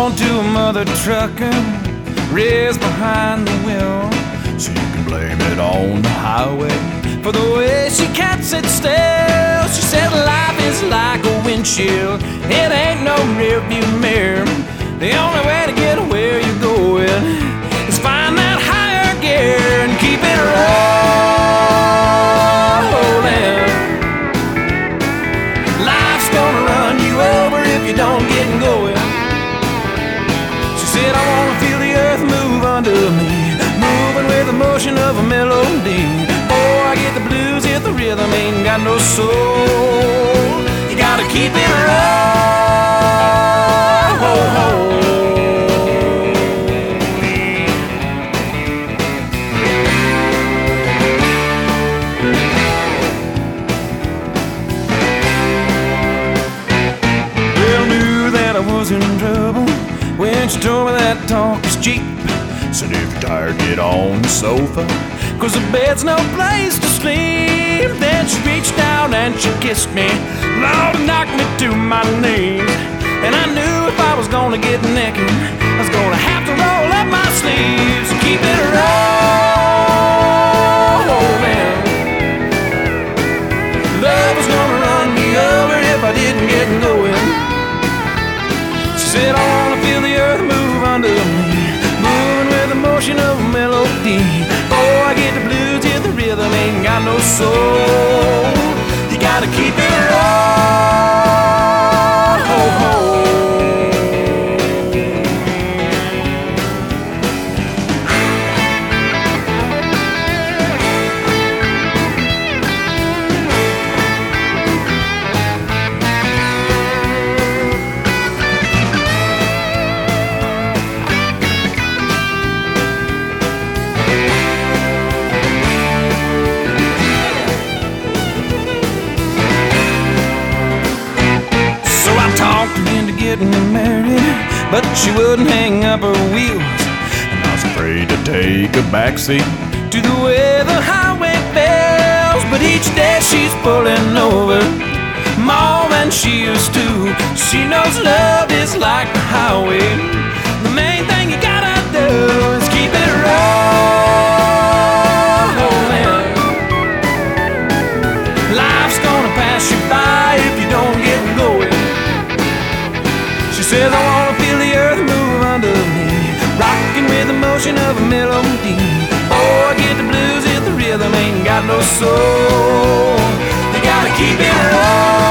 on to a mother trucker, raised behind the wheel. So you can blame it on the highway for the way she can't sit still. She said life is like a windshield, it ain't no rearview mirror. The only way to get where you're going is find that higher gear and keep it rolling. Life's gonna run you over if you don't get going. She said I wanna feel the earth move under me, moving with the motion of a melody. Oh, I get the blues, hit the rhythm, ain't got no soul. You gotta keep it rolling. In trouble when she told me that talk is cheap. Said if you're tired, get on the sofa, 'cause the bed's no place to sleep. Then she reached down and she kissed me, Lord, and knocked me to my knees. And I knew if I was gonna get naked, I was gonna have to roll up my sleeves and keep it rolling. Love was gonna run me over if I didn't get going. She said I wanna feel the earth move under me, moving with the motion of a melody. Oh, I get the blues, hit the rhythm, ain't got no soul. You gotta keep it rolling. Getting married, but she wouldn't hang up her wheels, and I was afraid to take a backseat to the way the highway feels. But each day she's pulling over more than she used to. She knows love is like the highway. The main thing you gotta do is keep it rolling. Life's gonna pass you by if you don't get going. She says I wanna feel the earth move under me, rocking with the motion of a melody. Oh, I get the blues, hit the rhythm, ain't got no soul. You gotta keep it rolling.